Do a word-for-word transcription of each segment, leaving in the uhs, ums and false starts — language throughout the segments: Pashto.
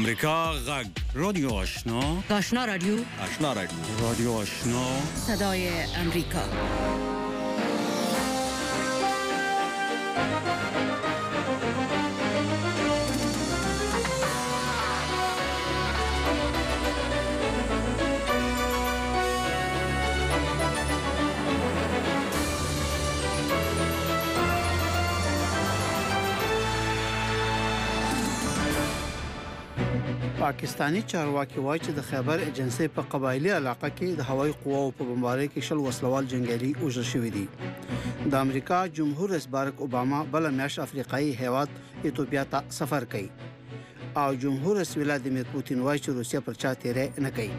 امریکا غږ رادیو آشنا آشنا رادیو آشنا رادیو رادیو آشنا صدای امریکا. پاکستانی چارواکي وایي چې د خیبر ایجنسی په قبایلی علاقه کې د هوایي قواو په بمبارۍ کې شل وسلوال جنگیالي وژل شوي دي. د امریکا جمهور رئیس بارک اوباما بل میاشت افریقایي هیواد ایتوپیا ته سفر کوي او جمهور رئیس ولادیمیر پوتین وایي چې روسیا پر چا تیری نه کوي.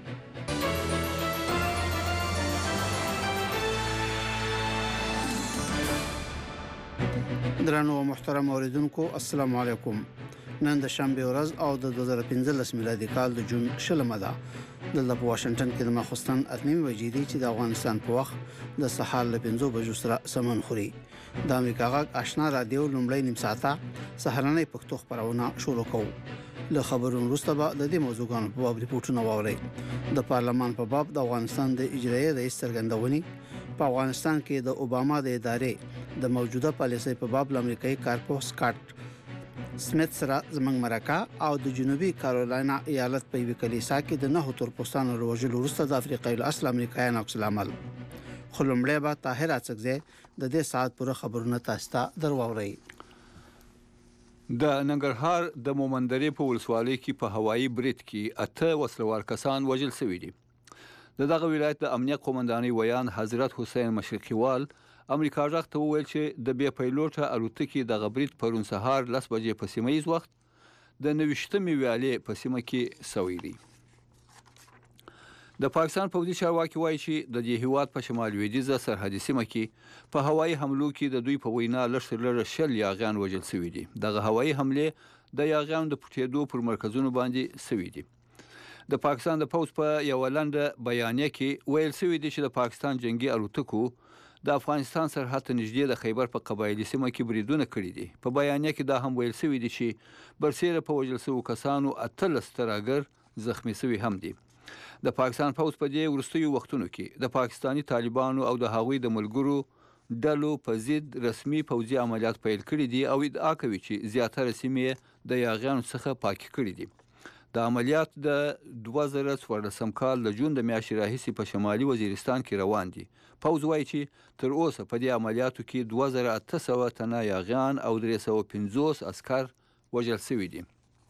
درنو محترم اوریدونکو السلام علیکم. نن د شنبه ورځ او د دوه زره پنځلس میلادي کال د جون شلمه ده. د واشنگټن کې د ماخستن اتنیم بجې دي چې د افغانستان په وخت د سهار له پنځو بجو سره سمون خوري. د امریکا غږ آشنا رادیو لومړی نیم ساعته سهارنۍ پښتو خبرونه شروع کوو. له خبرونو وروسته به د دې موضوعاتو په اړه ریپورتونه واورئ. د پارلمان په باب د افغانستان د اجرایي رئیس څرګندونې، په افغانستان کې د اوباما د ادارې د موجوده پالیسۍ په باب امریکایي کارپوه سکاټ سمیت سره زمنګ مرکه او د جنوبي کارولاینا ایالت په یوه کلیسا کې د نهو تورپوستانو وژلو وروسته د افریقایي اصل امریکایانو عکس العمل. خو لومړی به طاهر اڅکزی د دې ساعت پوره خبرونه تاسو ته درواوري. د ننګرهار د مومندرې په ولسوالۍ کې په هوایي برید کې اته وسلوال کسان وژل شوي دي. د دغه ولایت د امنیت قومندانۍ ویان حضرت حسین مشرقیوال امریکا غږ ته وویل چې د بې پیلوټه الوتکې د برید پرون سهار لس بجې په سیمه ییز وخت د نویشتمې ویالې په سیمه کې شوی دی. د پاکستان پوځي چارواکي وایي چې د دې هیواد په شمال لویدیځه سرحدي سیمه کې په هوایي حملو کې د دوی په وینا لږ تر لږه شل یاغیان وژل شوي دي. دغه هوایي حملې د یاغیانو د پټېدو پر مرکزونو باندې شوي دي. د پاکستان د پوځ په یوه لنډه بیانیه کې ویل شوي دي چې د پاکستان جنگي الوتکو د افغانستان سرحد ته نږدې د خیبر په قبایلي سیمه کې بریدونه کړي دي. په بیانیه کې دا هم ویل شوي دي چې برسیره په وژل شوو کسانو اتلس ترهګر زخمي شوي هم دي. د پاکستان پوځ په دې وروستیو وختونو کې د پاکستاني طالبانو او د هغوی د ملګرو ډلو په ضد رسمي پوځي عملیات پیل کړي دي او ادعا کوي چې زیاتره سیمې د یاغیانو څخه پاکې کړي دي. د عملیات د دوه زره څوارلسم کال د جون د میاشتې راهیسې په شمالي وزیرستان کې روان دي. پوځ وایي چې تر اوسه په دې عملیاتو کې دوه زره اته سوه تنه یاغیان او درې سوه پنځوس عسکر وژل شوي دي.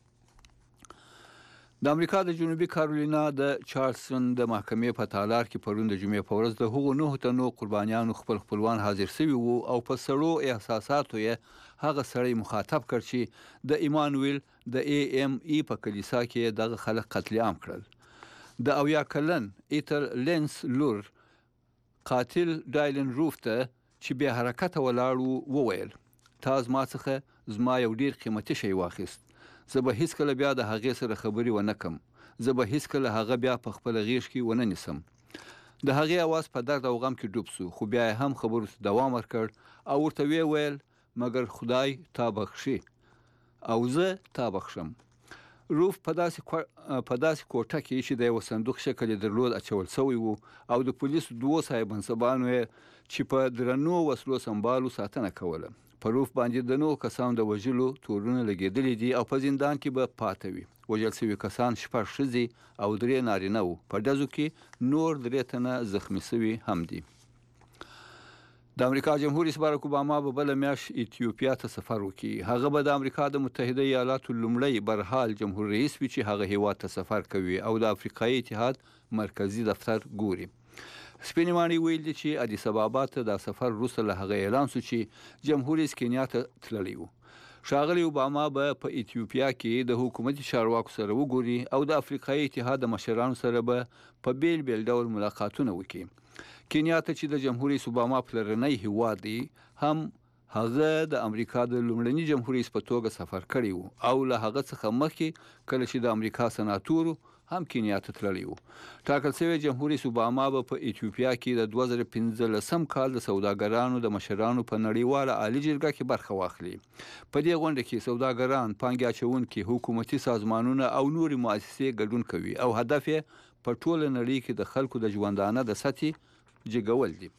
د امریکا د جنوبي کارولینا د چارلسټن د محکمې په تالار کې پرون د جمعې په ورځ د هغو نهو تنو قربانیانو خپل خپلوان حاضر شوي وو او په سړو احساساتو یې هغه سړی مخاطب کړ چې د ایمانویل د ای ام ای په کلیسا کې دغه خلک قتل عام کړل. د اویا کلن ایتر لینس لور قاتل ډایلن روف ته چې بې حرکته ولاړ و وویل تا زما څخه زما یو ډیر قیمتي شی واخیست. زه به هیڅکله بیا د هغې سره خبرې ونه کم. زه به هیڅکله هغه بیا په خپله غیږ کې ونه نیسم. د هغې اواز په درد او غم کې ډوب سو خو بیا یې هم خبرو ته دوام ورکړ او ورته ویې ویل مګر خدای تا بخښي او زه تا بخښم. روف په داسې په داسې کوټه کې چې د یو صندوق شکل یې درلود اچول شوی و او د پولیسو دوو صاحب منصبانو یې چې په درنو وسلو سنبالو ساتنه کوله. په روف باندې د نوو کسانو د وژلو تورونه لګېدلي دي او په زندان کې به پاته وي. وژل شوي کسان شپږ ښځې او درې نارینه وو. په ډزو کې نور درې تنه زخمي شوي هم دي. د امریکا جمهور رئیس بارک اوباما به بله میاشت ایتیوپیا ته سفر وکړي. هغه به د امریکا د متحده ایالاتو لومړی برحال جمهور رئیس وي چې هغه هیواد ته سفر کوي او د افریقایي اتحاد مرکزي دفتر ګوري. سپینې ماڼۍ ویل دي چې ادیس ابابا ته دا سفر وروسته له هغه اعلان شو چې جمهور رئیس کینیا ته تللی و. ښاغلی اوباما به په ایتیوپیا کې د حکومتي چارواکو سره وګوري او د افریقایي اتحاد د مشرانو سره به په بیل بیل ډول ملاقاتونه وکړي. کینیا ته چې د جمهور رئیس اوباما پلرنی هیواد دی هم هغه د امریکا د لومړني جمهور رئیس په توګه سفر کړی وو او له هغه څخه مخکې کله چې د امریکا سناتورو هم کینیا ته تللی وو. ټاکل شوی جمهور رئیس اوباما به په ایتیوپیا کې د دوه زره پنځلسم کال د سوداګرانو د مشرانو په نړیواله عالی جرګه کې برخه واخلي. په دې غونډه کې سوداګران، پانګې اچوونکي، حکومتي سازمانونه او نورې مؤسسې ګډون کوي او هدف یې په ټوله نړۍ کې د خلکو د ژوندانه د سطحې جګول دي.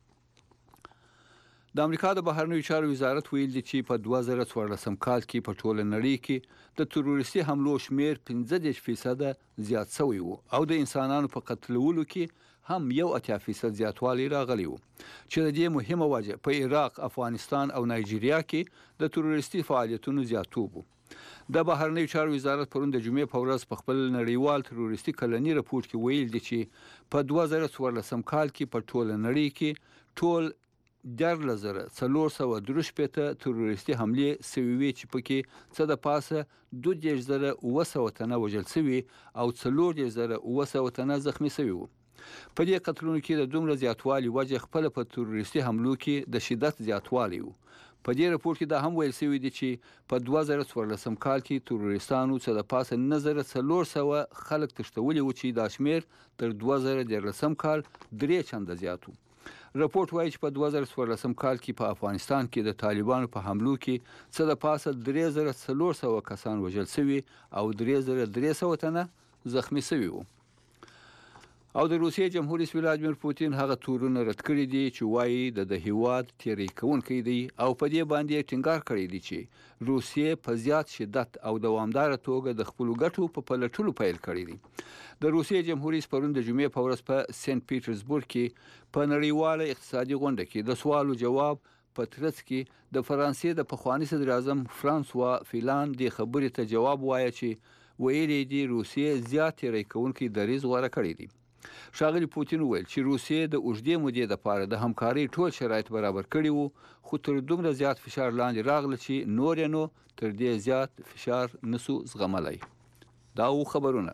د امریکا د بهرنیو چارو وزارت ویل دي چې په دوه زره څوارلسم کال کې په ټوله نړۍ کې د تروریستي حملو شمیر پنځه دېرش فیصده زیات شوی وو او د انسانانو په قتلولو کې هم یو اتیا فیصد زیاتوالی راغلی وو چې د دې مهمه وجه په عراق، افغانستان او نایجیریا کې د تروریستي فعالیتونو زیاتوب وو. د بهرنیو چارو وزارت پرون د جمعې په ورځ په خپل نړیوال تروریستي کلني رپورټ کې ویل دي چې په دوه زره څوارلسم کال کې په ټوله نړۍ کې ټول دیارلس زره څلور سوه درې شپېته تروریستي حملې سوي وي چې پکې څه د پاسه دوه دېرش زره اوه سوه تنه وژل سوي او څلور دېرش زره اوه سوه تنه زخمي سوي وو. په دې قتلونو کې د دومره زیاتوالي وجه خپله په تروریستي حملو کې د شدت زیاتوالی وو. په دې رپورټ کې دا هم ویل شوي دي چې په دوه زره څوارلسم کال کې تروریستانو څه د پاسه نه زره څلور سوه خلک تښتولي وو چې دا شمیر تر دوه زره دیارلسم کال درې چنده زیات وو. رپورټ وایي چې په دوه زره څوارلسم کال کې په افغانستان کې د طالبانو په حملو کې څه د پاسه درې زره څلور سوه کسان وژل شوي او درې زره درې سوه تنه زخمي شوي وو. او د روسیې جمهور رئیس ولادیمیر پوتین هغه تورونه رد کړي دي چې وایي د د هیواد تیری کوونکی دی او په دې باندې ټینګار کړی دی چې روسیې په زیات شدت او دوامدار توګه د خپل ګټو په پلټلو پیل کړی دی. د روسیې جمهور رئیس پرون د جمعې په ورځ په سنت پیټرزبورګ کې په نړیواله اقتصادي غونډه کې د سوالو جواب په ترڅ کې د فرانسې د پخواني صدر اعظم فرانسوا فیلان د خبرې ته جواب وایي چې ویلي دی روسیې زیات تیری کوونکی دریځ غوره کړی دی. ښاغلي پوتین وویل چې روسیې د اوږدې مودې لپاره د همکارۍ ټول شرایط برابر کړي وو خو تر دومره زیات فشار لاندې راغله چې نور یې نو تر دې زیات فشار نسو زغملی. دا و خبرونه.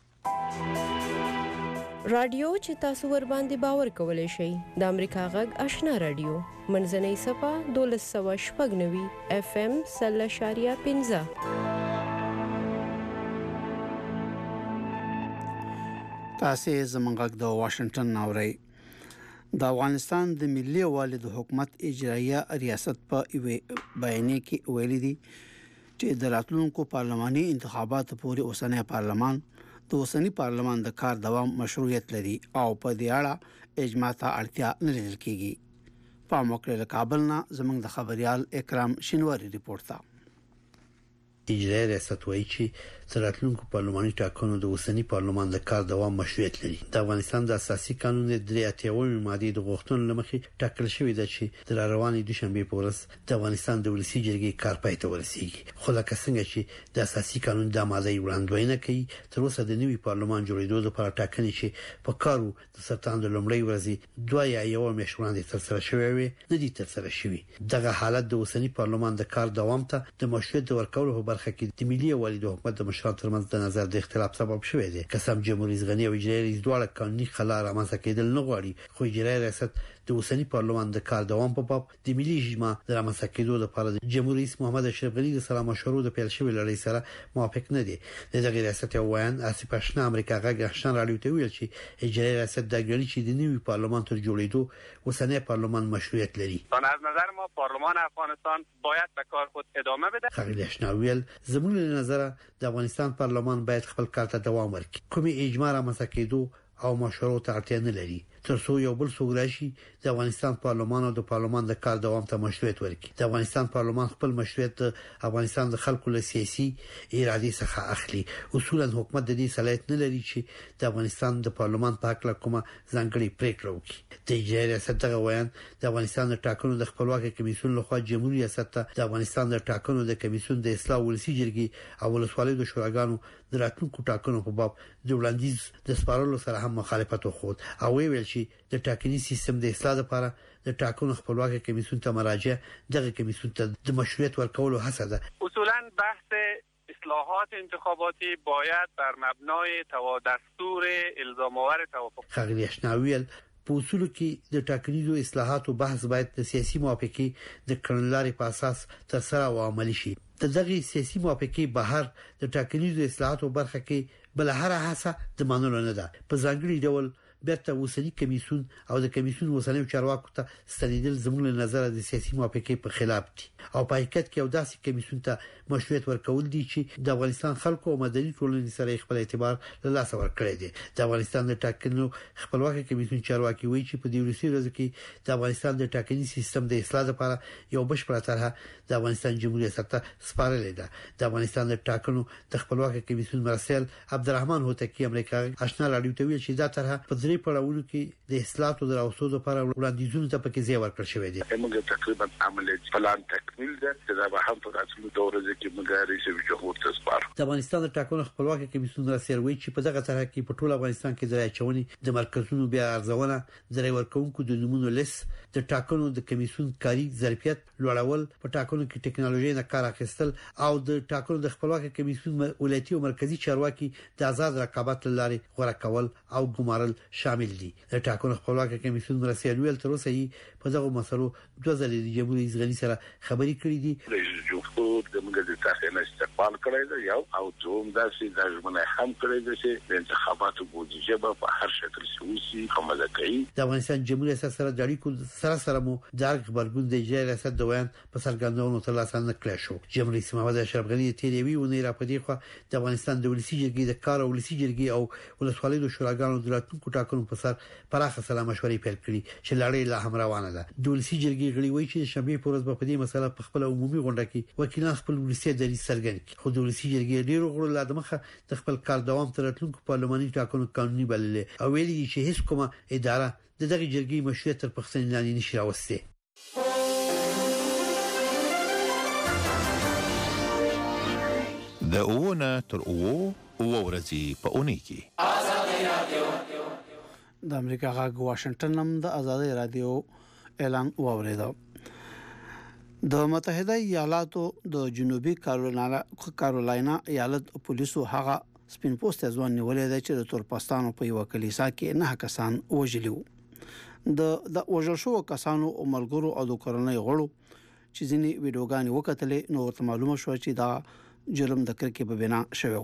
رادیو چې تاسو ور باندې باور کولی شئ د امریکا غږ آشنا رادیو منځنۍ صفه دولس سوه شپږ نوي اف ام سل اشاریه پنځه. تاسو زمونږ د واشنگټن ناوړی. د افغانستان د ملي والي د حکومت اجرایه ریاست په بیانیه کې ویلي دي چې د راتلونکو پارلماني انتخاباتو پورې اوسنی پارلمان د اوسنی پارلمان د کار دوام مشروعیت لري او په دې اړه اجماع ته اړتیا نه لیدل کیږي. په موقع له کابل نه زمونږ د خبريال اکرام شینواری ریپورت تا. اجرایه ریاست وایي چې راتلونکو پارلماني ټاکنو د اوسنی پارلمان د کار دوام مشروعیت لري. د افغانستان د اساسي قانون د درې اتیاومې ماده د غوښتنو لمخې ټاکل شوې ده چې د روانې دوشنبه په ورځ د افغانستان د ولسی جرګې کار پای ته ورسیږي. خو لکه څنګه چې د اساسي قانون د ماده وړاندوینه کوي تر اوسه د نوي پارلمان جوړېدو لپاره ټاکنې چې په کارو د سرطان د لومړۍ ورځې دوه یا یو میاشت وړاندې تر سره شوې وي نه دي تر سره شوې. دغه حالت د اوسنی پارلمان د کار دوام ته د مشروعیت ورکولو په برخه کې د ملي والي د حکومت د مشرانو ترمنځ د نظر د اختلاف سبب شوی دی. قسم جمهور رئیس غنی او اجرایي رئیس دواړه قانوني خلا رامنځته کېدل نه غواړي خو اجرایي ریاست د اوسنی پارلمان د کار دوام په باب د ملي اجماع د رامنځته کېدو لپاره د جمهور رئیس محمد اشرف غنی د سلام مشورو د پیل شوی لړۍ سره موافق نه دي. دغه ریاست یو ویان آصف اشنا امریکا غږ آشنا رادیو ته ویل چې اجرایي ریاست د غړي چې د نوي پارلمان تر جوړېدو اوسنی پارلمان مشروعیت لري. از نظر ما پارلمان افغانستان باید به کار خود ادامه بده. خلیل اشنا ویل زموږ له نظر د افغانستان پارلمان باید خپل کار ته دوام ورکړي. کومي اجماع رامنځته کېدو او مشورو ته اړتیا نه لري ترڅو یو بل څوک راشي د افغانستان پارلمان او د پارلمان د کار دوام ته مشروعیت ورکړي. د افغانستان پارلمان خپل مشروعیت افغانستان د خلکو له سیاسي ارادې څخه اخلي. اصولا حکومت د دې صلاحیت نه لري چې د افغانستان د پارلمان په حق له کومه ځانګړي پریکړه وکړي. د اجرایي ریاست دغه ویان د افغانستان د ټاکنو د خپلواکۍ کمیسیون لخوا جمهوریت ریاست ته د افغانستان د ټاکنو د کمیسیون د اصلاح ولسی جرګې او ولسوالیو د شوراګانو د راتلونکو ټاکنو په باب د وړاندیز د سپارلو سره هم مخالفت وکړ او ویل چې د ټاکني سیستم د اصلاح لپاره د ټاکنو خپلواکۍ کمیسیون ته مراجعه دغه کمیسیون ته د مشروعیت ورکولو هڅه ده. اصولا بحث اصلاحات انتخاباتی باید بر مبنای دستور الزام آور توافق. خلیل اشناویل په اصول کې د ټاکنیزو اصلاحاتو بحث باید د سیاسي موافقې د کړنلارې په اساس ترسره او عملي شي. د دغه سیاسي موافقې بهر د ټاکنیزو اصلاحاتو برخه کې بل هر هڅه د منلو نه ده. په ځانګړي ډول بیرته اوسنی کمیسیون او د کمیسیون اوسنی چارواکو ته ستنیدل زموږ له نظر د سیاسي موافقې په خلاف دي او په حقیقت کې یو داسې کمیسیون ته مشروعیت ورکول دي چې د افغانستان خلکو او مدني ټولنې سره خپل اعتبار له لاسه ورکړي دي. د افغانستان د ټاکنو خپلواکي کمیسیون چارواکي وایي چې په دې ورسي ورځ کې د افغانستان د ټاکني سیستم د اصلاح لپاره یو بشپړه طرحه د افغانستان جمهوریت ته سپارلې ده. د افغانستان د ټاکنو د خپلواکي کمیسیون مرسل عبدالرحمن هوتکی امریکا آشنا راډیو ته ویل چې دا طرحه په درې پړاوونو کې د اصلاحاتو د اوسودو لپاره وړاندیزونه ته پکې ځای ورکړل شوی دی. موږ تقریبا عملي پلان تکمیل ده چې دا به هم په راتلونکي دوره کې موږ رئیس جمهور ته سپارو. د افغانستان د ټاکنو خپلواکي کمیسیون راسره وایي چې په دغه طرح کې په ټول افغانستان کې د راچونې د مرکزونو بیا ارزونه د ریورکونکو د نمونو لیست د ټاکنو د کمیسیون کاری ظرفیت لوړول په ټاکنو کې ټکنالوژي نه کار اخیستل او د ټاکنو د خپلواکي کمیسیون ولایتي او مرکزی چارواکي د آزاد رقابت لاري غوړه کول او ګمارل شامل دي. د ټاکنو خپلواکي کمیسیون مرسل ویل تر اوسه یې په دغه مسلو دوه ځلې د جمهوریت رئیس غنی سره خبري کړې دي. رئیس جمهور د موږ د تاخیر استقبال کړی دی یو او دوم داسې د ژمنه هم کړی دی چې د انتخاباتو بودیجه په هر شکل سوسي عمل کوي. د افغانستان جمهوریت سره د اړیکو سره سره مو د خبرګون د اجرا ریاست د ویان په سرګندونو تر لاسه نه کړی شو. جمهوریت رئیس محمد اشرف غنی تیریوي ونې را پدې خو د افغانستان د ولسی جرګې د کار او ولسی جرګې او ولسوالۍ د شوراګانو د راتلونکو ټاکنو په سر پراخه سلا مشورې پیل کړي چې لړۍ لا هم روانه ده. د ولسی جرګې غړي وایي چې شنبه په ورځ په دې مسله په خپل عمومي غونډه کې وکیلان خپل ولسی دریځ څرګند خو د ولسی جرګې ډیرو غړو لا دمخه د خپل کار دوام تر راتلونکو پارلماني ټاکنو قانوني بللې او ویلي چې هیڅ کومه اداره د دغه جرګې مشروعیت تر پښتنې لاندې نشي راوستي. د اوونه تر اوو او ورځې په اونۍ کې آزادي رادیو د امریکا غږ واشنگټن نم د آزادي رادیو اعلان واوریدو. د متحده ایالاتو د جنوبي کارولاینا کارولاینا ایالت پولیسو هغه سپین پوسټ ځوان نیولې ده چې د تورپاستانو په یو کلیسا کې نه کسان وژلو. د د وژل شو کسانو او ملګرو او د کورنۍ غړو چې ځینی ویډیوګان وکټلې نو ورته معلومه شو چې دا جرم د کرکې په بنا شوی.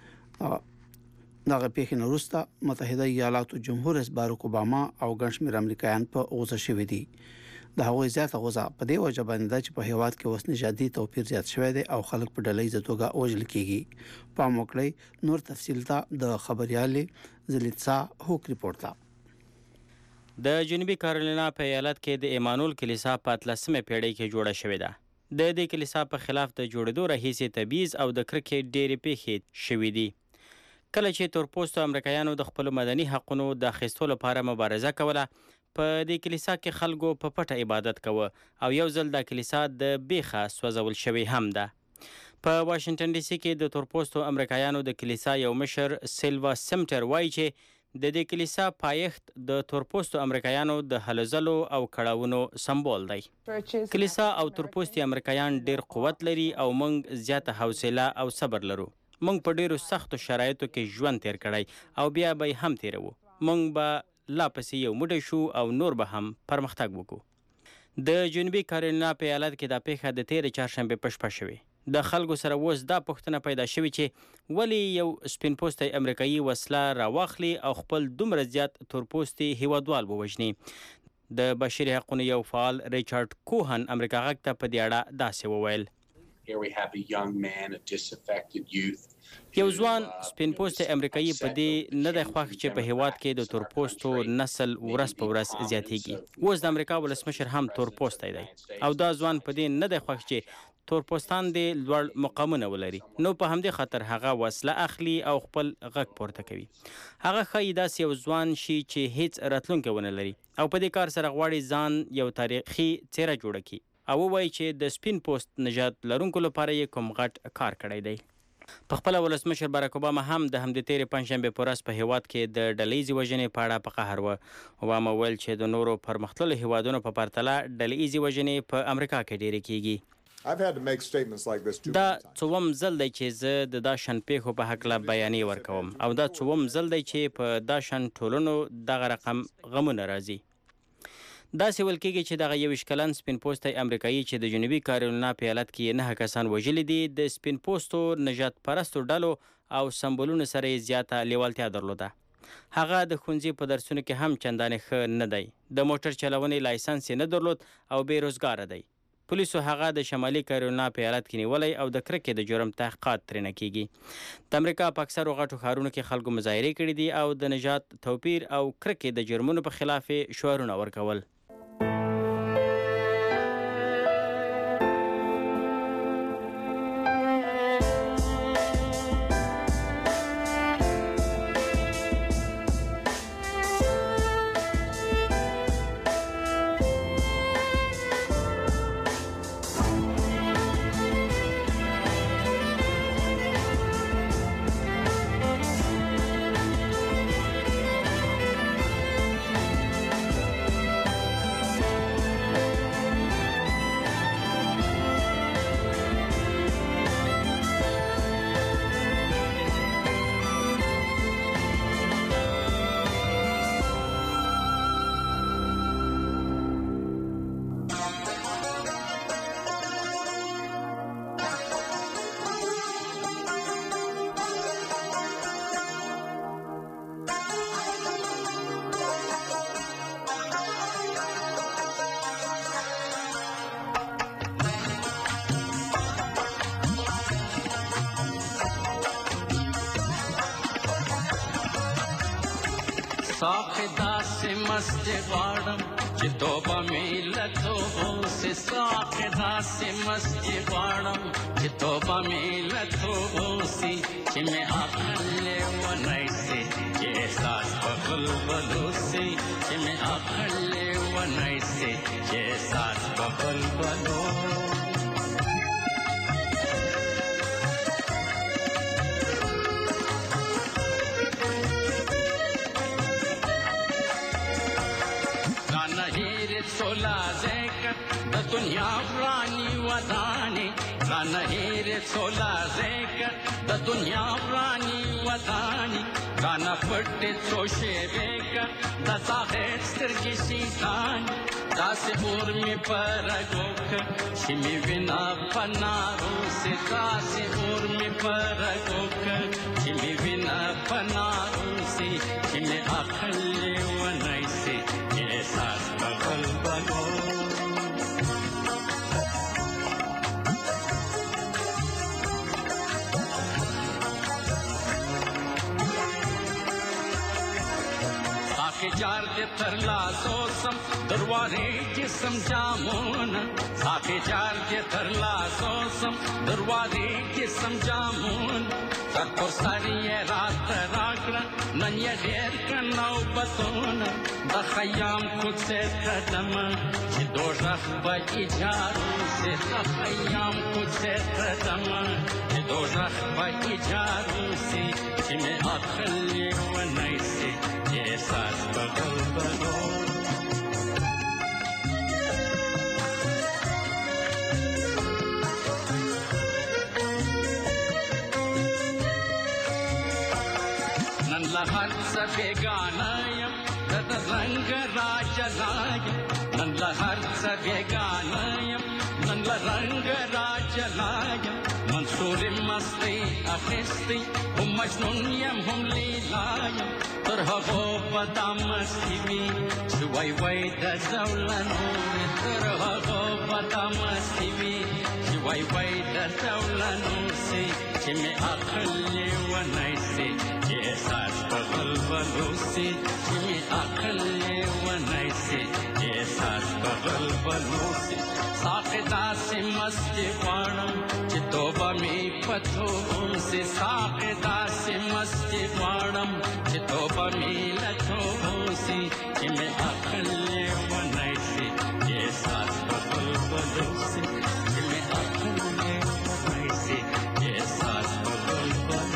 دغه پیښې وروسته متحده ایالاتو جمهور رئیس باراک اوباما او ګڼ شمېر امریکایان په غوسه شوي دي. د هغوی زیاته غوسه په دې وجه باندې ده چې په هیواد کې اوس نژادي توپیر زیات شوی دی او خلک په ډلهییزه توګه وژل کیږي. پام وکړئ نور تفصیل ته د خبريالې زلیتسا هوک ریپورت ته. د جنوبي کارولاینا په ایالت کې د ایمانول کلیسا په اتلسمه پیړۍ کې جوړه شوې ده. د دې کلیسا په خلاف د جوړېدو راهیسې تبعیض او د کرکې ډېرې پیښې شوې دي. کله چې تورپوستو امریکایانو د خپل مدني حقونو د اخیستو لپاره مبارزه کوله په دې کلیسا کې خلکو په پټه عبادت کوه او یو ځل د کلیسا د بیخه سوځول شوی هم ده. په واشنگټن ډي سي کې د تورپوستو امریکایانو د کلیسا یو مشر سیلوا سمټر وایي چې د دې کلیسا پایښت د تورپوستو امریکایانو د هلو ځلو او کړاوونو سمبول دی. کلیسا او تورپوستي امریکایان ډیر قوت لري او موږ زیاته حوصله او صبر لرو. موږ په ډیرو سختو شرایطو کې ژوند تیر کړی او بیا به هم تیرو. موږ به لا پسې یو موټی شو او نور به هم پرمختګ وکړو. د جنوبي کارولاینا په ایالت کې دا پیښه د تیرې چهارشنبې په شپه شوې. د خلکو سره اوس دا پوښتنه پیدا شوې چې ولې یو سپین پوستی امریکایي وسله راواخلي او خپل دومره زیات تورپوستي هیوادوال ووژني. د بشري حقونو یو فعال ریچارډ کوهن امریکا غږ ته په دې اړه داسې وویل. یو ځوان سپین پوستی امریکایي په دې نه دی خوښ چې په هیواد کې د تورپوستو نسل ورځ په ورځ زیاتېږي. اوس د امریکا ولسمشر هم تورپوستی دی او دا ځوان په دې نه دی خوښ چې تورپوستان دې لوړ مقامونه ولري. نو په همدې خاطر هغه وسله اخلي او خپل غږ پورته کوي. هغه ښایي داسې یو ځوان شي چې هیڅ راتلونکی ونه لري او په دې کار سره غواړي ځان یو تاریخي څیره جوړه کړي او ووایي چې د سپین پوسټ نژاد لرونکو لپاره یې کوم غټ کار کړی دی. په خپل ولسمشر باراک اوباما هم د همدې تیرې پنځشنبې په ورځ په هیواد کې د ډلهییزې وژنې په اړه په قهر و. اوباما ویل چې د نورو پرمختللو هیوادونو په پرتله ډلهییزې وژنې په امریکا کې ډېرې کیږي. I've had to make statements like this too. دا څوم ځل دی چې زه د دا شان پیښو په حق لا بیانې ورکوم او دا څوم ځل دی چې په دا شان ټولنو دغه رقم غمونه راځي. دا سوال کېږي چې دغه یو کلن سپین پوستی امریکایي چې د جنوبي کارولینا په ایالت کې نه کسان وژلي دي د سپین پوستو نجات پرستو ډلو او سمبولونو سره زیاته لیوالتیا درلوده. هغه د ښوونځي په درسونو کې هم چندانې ښه نه دی. د موټر چلونې لایسنس یې نه درلود او بې روزګاره دی. پولیسو هغه د شمالي کارولینا په ایالت کې نیولی او د کرکې د جرم تحقیقات ترېنه کیږي. د امریکا په اکثرو غټو ښارونو کې خلکو مظاهرې کړي دي او د نژاد توپیر او کرکې د جرمونو په خلاف شعارونه ورکول. साखदा से मस्त वाड़म चितोबा मिलतो से साखदा से मस्त वाड़म चितोबा मिलतो सी चिमे आखले वनई से ये सास बगल बलो से चिमे आखले वनई से ये सास बगल बलो सोला ज़ेकर द दुनिया रानी वदानी रानहीर सोला ज़ेकर द दुनिया रानी वदानी गाना पट्टे सोशे बेकर द साहेब सिरकी सीतान दास उर्मी पर गोख शिमी विना पनारो से दास उर्मी पर गोख शिमी विना पनारो से शिमी आखले वनई से ये सास बगल बनो आके जार दे तरला सोसम दरवारे जिसम जामुन आके जार दे तरला सोसम दरवारे जिसम जामुन सर सारी रात रागड़ा नन्या डेर का नौबतोन द खयाम खुद से कदम कि दोज़ख बइजारू से द खयाम खुद से कदम कि दोज़ख बइजारू से कि मैं अखले वनई से ये सास बगल बलो हर सबे गानायम तद रंग राजलाय नंद हर सबे गानायम नंद रंग राजलाय मंसूर मस्ती अखिस्ती हम मजनून यम हम लीलाय तरह हो पता मस्ती में शुवाई वाई दजौलनो तरह हो पता मस्ती में शुवाई वाई दजौलनो से चिमे अखले वनई से ये सास बगल बलो से चिमे अखले वनई से ये सास बगल बलो से साखदा से मस्त वाणम चितोबा में पथो से साखदा से मस्त वाणम चितोबा में लथो से चिमे अखले वनई से ये सास बगल बलो से चिमे अखले वनई से ये सास बगल बलो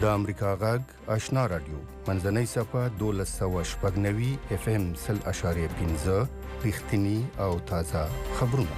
د امریکا غږ آشنا رادیو منځنۍ صفه دولس سوه شپږ نوي اف ام سل اشاریه پنځه رښتینی او تازه خبرونه.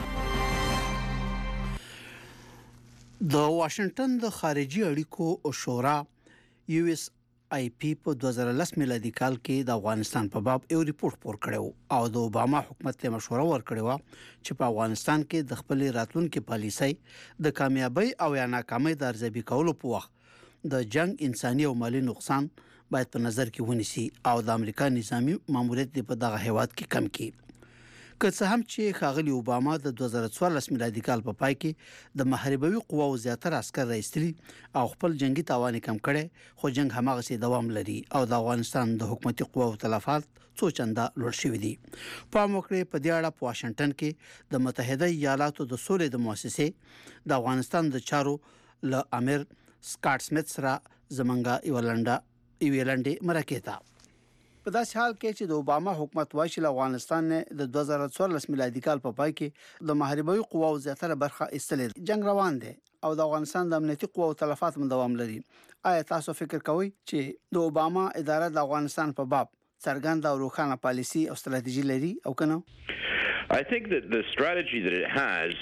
د واشنگټن د خارجي اړیکو شورا یو اس آی پی په دوه زره لس میلادي کال کې د افغانستان په باب یو ریپورت پور کړو او د اوباما حکومت ته مشوره ورکړه چې په افغانستان کې د خپل راتلونکو پالیسۍ د کامیابی او یا ناکامۍ د ارزیابي کولو په وخت د جنگ انساني او مالی نقصان باید په نظر کې ونیسي او د امریکا نظامی ماموریت په دغه هیواد کې کم کړي. که څه هم چې ښاغلي اوباما د دوه زره څوارلس میلادي کال په پای کې د محاربوي قواو زیاتره عسكر راستلي او خپل جنگي تاوان کم کړي، خو جنگ هماغسي دوام لري او د افغانستان د حکومتي قواو تلفات څو چنده لوړ شوي دي. په موکړه په دې اړه په واشنگټن کې د متحده ایالاتو د سولې د مؤسسې د افغانستان د چارو ل امیر سکاټ سمیت سره زمنګا یولنډا یولنډي مرکه په داسې حال کې چې د اوباما حکومت وايي چې افغانستان نه د دوه زره څوارلس میلادي کال په پای کې د محاربوي قواو زیاتره برخه ایستلې، جنگ روان دی او د افغانستان د امنیتي قواو تلفات هم دوام لري. آیا تاسو فکر کوئ چې د اوباما اداره د افغانستان په باب څرګنده او روښانه پالیسي او ستراتیژي لري او کنه؟ I think that the strategy that it has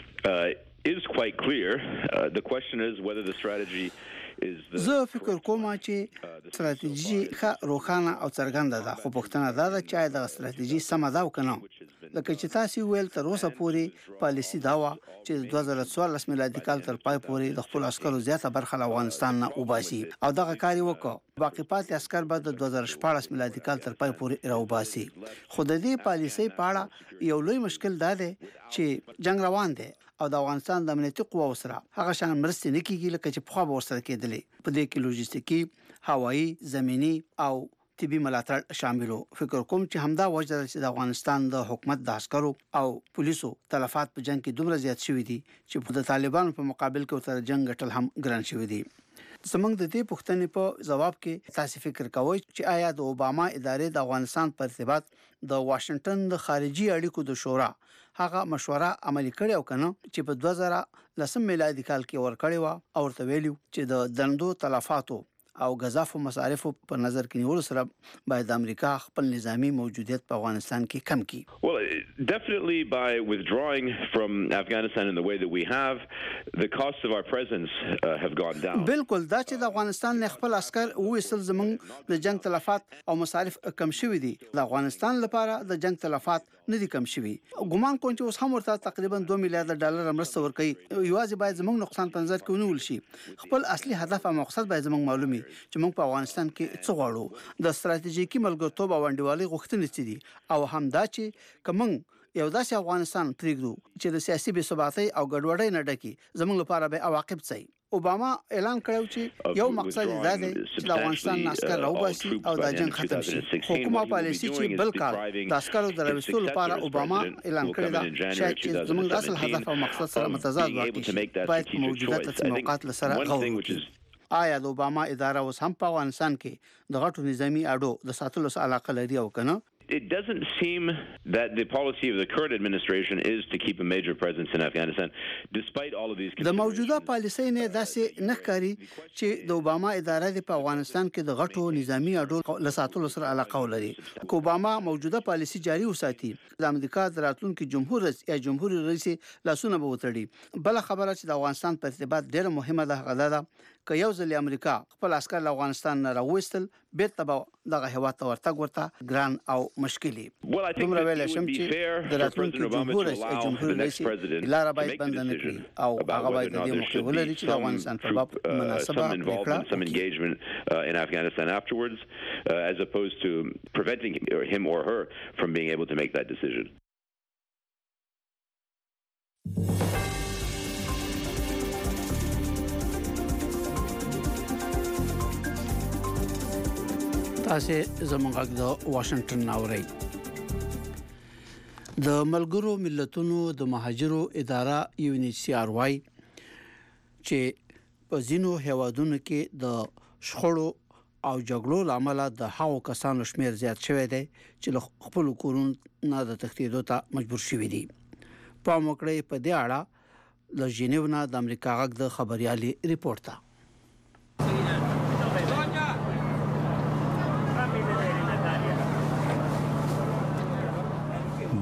uh, is quite clear. Uh, the question is whether the strategy زه فکر کوم چې ستراتیژي ښه روښانه او څرګنده ده، خو پوښتنه دا ده چې د ستراتیژي سم ده او کنه. لکه چې تاسو ویل تر اوسه پورې پالیسي دا و چې د دوه زره څوارلس میلادي کال تر پای پورې د خپل عسکرو زیاته برخه افغانستان نه وباسي او دغه کار وکړ. باقي پاتې عسكر به د دوه زره شپاړس میلادي کال تر پای پورې راوباسي. خو د دې پالیسي په اړه یو لوی مشکل دا دی چې جنگ روان دی او د افغانستان د امنیتي قواو سره هغه شان مرستې نه کیږي لکه چې په خوا ورسره کېدلې. په دې کې لوجستیکي، هوایی، زمینی او طبي ملاتړ شاملو. فکر کوم چې همدا وجه ده چې د افغانستان د حکومت د عسکرو او پولیسو تلفات په جنگ کې دومره زیات شوي دي چې د طالبانو په مقابل کې تر جنگ ټل هم ګران شوي دي. زمونږ د دې پوښتنې په جواب کې تاسو فکر کوئ چې آیا د اوباما ادارې د افغانستان په ارتباط د واشنگټن د خارجي اړیکو د شورا هغه مشوره عملي کړې او کنه چې په دوه زره لس میلادي کال کې ورکړې و او ورته ویلو چې د دندو تلفاتو او غذافو مصارفو په نظر کې نیول سره باید امریکا خپل نظامی موجودیت په افغانستان کې کم کړي. Well, definitely by withdrawing from Afghanistan in the way that we have, the costs of our presence uh, have gone down. بالکل دا چې د افغانستان نه خپل عسكر وېسل زمونږ د جنگ تلفات او مصارف کم شوي دي، د افغانستان لپاره د جنگ تلفات نه دي کم شوي. ګومان کوم چې اوس هم ورته تقریبا دوه میلیارډ ډالر مرسته ورکړي. یوازې باید زمونږ نقصان په نظر کې ونیول شي. خپل اصلي هدف او مقصد باید زمونږ معلومي چې موږ په افغانستان کې څه غواړو. د ستراتیژیکي ملګرتوب او انډیوالۍ غوښتنې څه دي او هم دا چې کوم یو داسې افغانستان پرېږدو چې د سیاسي بې ثباتۍ او ګډوډۍ نه ډکي، زموږ لپاره به عواقب څه. اوباما اعلان کړو چې یو مقصد دا دی چې د افغانستان عسكر راوباسي او د جنگ ختم شي. حکومت پالیسي چې بل کال د عسكرو د راوستلو لپاره اوباما اعلان کړی دا شاید چې زموږ اصل هدف او مقصد سره متضاد واقع شي. باید موجوده تصمیمات لسره غور وکړي. آیا د اوباما اداره اوس هم په افغانستان کې د غټو نظامی اډو د ساتلو سره علاقه لري او کنه؟ It doesn't seem that the policy of the current administration is to keep a major presence in Afghanistan, despite all of these. د موجوده پالیسۍ نه داسې نه ښکاري چې د اوباما اداره په افغانستان کې د غټو نظامی اډو له ساتلو سره علاقه ولري. که اوباما موجوده پالیسي جاري وساتي، د امریکا د راتلونکي جمهور رئیس یا جمهور رئیس لاسونه به وتړي. بل خبره چې د افغانستان په ارتباط ډیره مهمه ده هغه ده که یو ځل امریکا خپل عسكر له افغانستان نه راوستل، بیرته به دغه هیواد ته ورتګ ورته ګران او مشکلي. دومره ویل شم چې د راتلونکي جمهور رئیس او جمهور رئیس لاره باید بند نه کړي او هغه باید د دې موقع ولري چې د افغانستان په باب مناسبه وکړه some engagement uh, in Afghanistan afterwards uh, as opposed to preventing him or her from being able to make that decision. تاسو زموږ د واشنگټن ناوړی د ملګرو ملتونو د مهاجرو اداره یو ان ایچ سی آر واي چې په ځینو هیوادونو کې د شخړو او جګړو لامل د هاو کسانو شمیر زیات شوی دی چې خپل کورونه نه د تختیدو ته مجبور شوي دي. په موکړې په دې اړه د جنیو نه د امریکا غږ د خبريالي ریپورت ته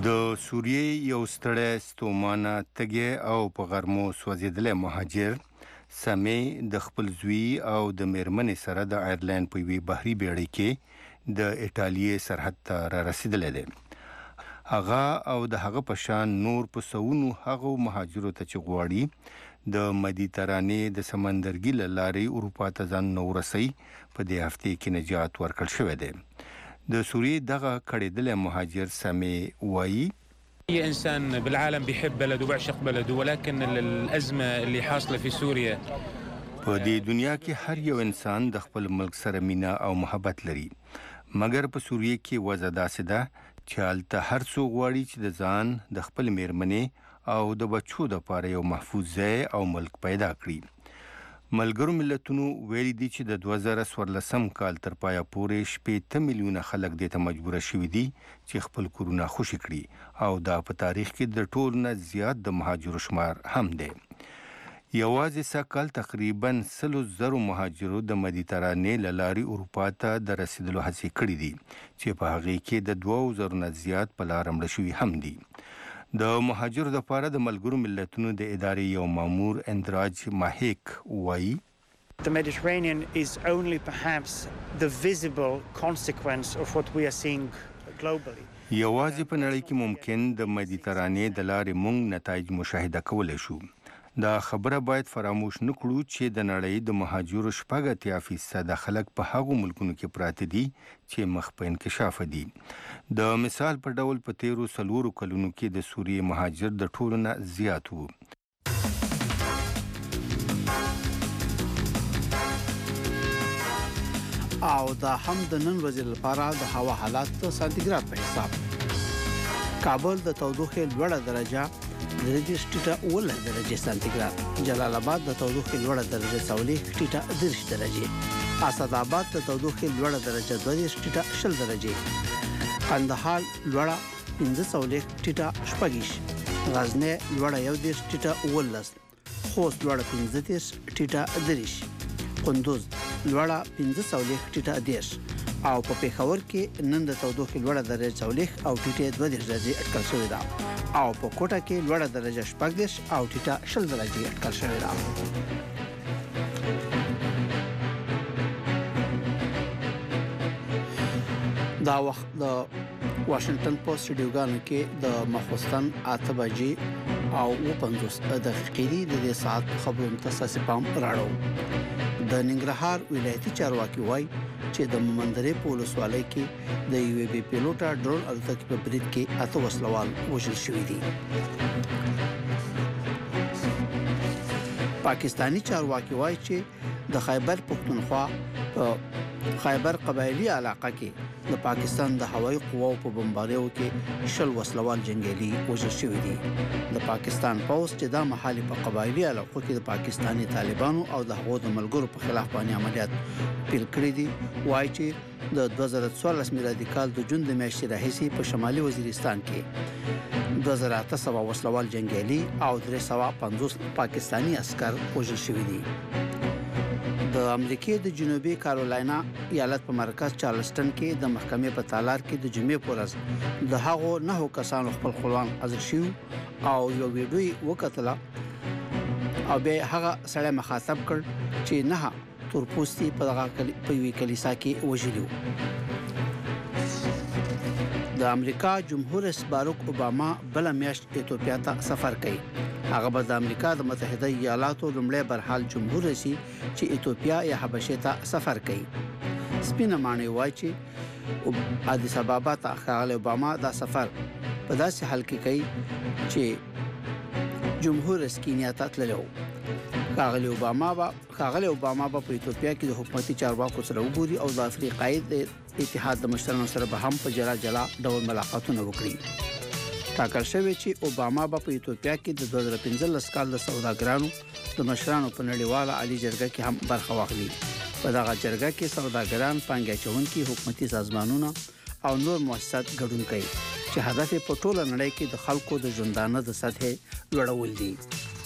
د سوریې یو ستړی ستومانه تږی او په غرمو سوځېدلی مهاجر سمې د خپل زوی او د میرمنې سره د آیرلینډ په یوې بحري بیړۍ کې د ایټالیې سرحد ته را رسېدلی دی. هغه او د هغه په شان نور په سوونو هغو مهاجرو ته چې غواړي د مدیترانې د سمندرګي له لارې اروپا ته ځانونه ورسوي په دې هفتې کې نجات ورکړل شوی دی. د سوریې دغه کړېدلی مهاجر سمې وایي أي إنسان بالعالم بيحب بلده وبيعشق بلده ولكن الأزمة اللي حاصلة في سوريا په دې دنیا کې هر یو انسان د خپل ملک سره مینه او محبت لري مګر په سوریې کې وضع داسې ده چې هلته هر څوک غواړي چې د ځان د خپل میرمنې او د بچو دپاره یو محفوظ ځای او ملک پیدا کړي. ملګرو ملتونو ویلي دي چې د دوه زره څوارلسم کال تر پایه پورې شپېته میلیونه خلک دې ته مجبوره شوي دي چې خپل کورونه خوشي کړي او دا په تاریخ کې د ټول نه زیات د مهاجرو شمار هم دی. یوازې سږ تقریبا سلو زرو مهاجرو د مدیترانې له لارې اروپا ته د رسیدلو هڅې کړې دي چې په هغې کې د دوو زرو نه زیات په لاره مړه شوي هم دي. د مهاجرو دپاره د ملګرو ملتونو د ادارې یو مامور اندراج ماهیک وایي The Mediterranean is only perhaps the visible consequence of what we are seeing globally. یوازې په نړۍ کې ممکن د مدیترانې د لارې موږ نتایج مشاهده کولی شو. دا خبره باید فراموش نکړو چې د نړۍ د مهاجرو شپږ اتیا فیصده خلک په هغو ملکونو کې پراته دي چې مخ په انکشاف دي. د مثال په ډول په تیرو څلورو کلونو کې د سوریې مهاجر د ټولو نه زیات وو. او دا هم د نن ورځې لپاره د هوا حالات د سانتیګراد په حساب. کابل د تودوخې لوړه درجه درجه ټیټه اوله درجه سانتیګراد، جلال آباد د تودوخې لوړه درجه څلوېښت ټیټه دېرش درجه، اسد آباد د تودوخې لوړه درجه دوه دېرش ټیټه شل درجه، قندهار لوړه پنځه څلوېښت ټیټه شپږ، غزنی لوړه یو دېرش ټیټه اوولس، خوست لوړه پنځه دېرش ټیټه دېرش، کندوز لوړه پنځه څلوېښت ټیټه دېرش او په پېښور کې نن د تودوخې لوړه درجه څلوېښت او ټیټه دوه دېرش درجې اټکل شوې ده او په کوټه کې لوړه درجه شپږ دېرش او ټیټه شل درجې اټکل شوې ده. دا وخت د واشنگټن پوسټ سټډیوګانو کې د مخوستن اته بجې او اوه پنځوس دقیقې دي. د دې ساعت خبرونو ته ستاسو پام راړو. د ننګرهار ولایتي چارواکي وایي چې د مومندرې په ولسوالۍ کې د یو بي پیلوټه ډرون الوتکې په برید کې اته وسلوال وژل شوي دي. پاکستانی چارواکي وایي چې د خیبر پختونخوا په خیبر قبایلی علاقه کې د پاکستان د هوایي قواو په بمباریو کې شل وسلوال جنگیالي وژل شوي دي. د پاکستان پوځ چې دا مهال په قبایلی علاقو کې د پاکستاني طالبانو او د هغو د ملګرو په خلاف باندې عملیات پیل کړي دي، وایي چې د دوه زره څوارلس میلادي کال د جون د میاشتې راهیسې په شمالي وزیرستان کې دوه زره اته سوه وسلوال جنگیالي او درې سوه پنځوس پاکستاني عسکر وژل شوي دي. د امریکای د جنوبي کارولاینا ایالت په مرکز چارلسټن کې د محکمې په تالار کې د جمعې په ورځ د هغو نهو کسانو خپل خپلوان حاضر شوي او یو ویډیو وکتله او بیا هغه سړی مخاطب کړ چې نه تورپوستي په دغه په یوې کلیسا کې وژلي وو. د امریکا جمهور رئیس باراک اوباما بل میاشت ایتوپیا ته سفر کوي. هغه به د امریکا د متحده ایالاتو لومړی برحال جمهور رئیس چې ایتوپیا یا حبشې ته سفر کوي. سپینه معنی وایي چې ادیس ابابا ته ښاغلی اوباما دا سفر په داسې حال کې کوي چې جمهور رئیس کینیا ته تللی و. ښاغلی اوباما به ښاغلی اوباما به په ایتوپیا کې د حکومتي چارواکو سره وګوري او د افریقایي د اتحاد د مشرانو سره به هم په جلا جلا ډول ملاقاتونه وکړي. ټاکل شوی چې اوباما به په ایتوپیا کې د دوه زره پنځلس کال د سوداګرانو د مشرانو په نړیواله عالی جرګه کې هم برخه واخلي. په دغه جرګه کې سوداګران، پانګه اچوونکي، حکومتي سازمانونه او نور مؤسسات ګډون کوي چې هدف یې په ټوله نړۍ کې د خلکو د ژوندانه د سطحې لوړول دي.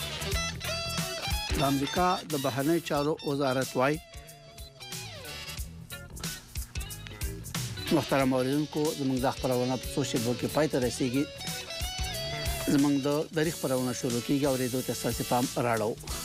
د امریکا د بهرنی چارو وزارت وايي محترم اوریدونکو زموږ د خبرونه په سوشل میډیا کې پای ته رسیدي. زمنګ د تاریخ پرونه شروع کیږي او ریډیو ته اساسي پام راړو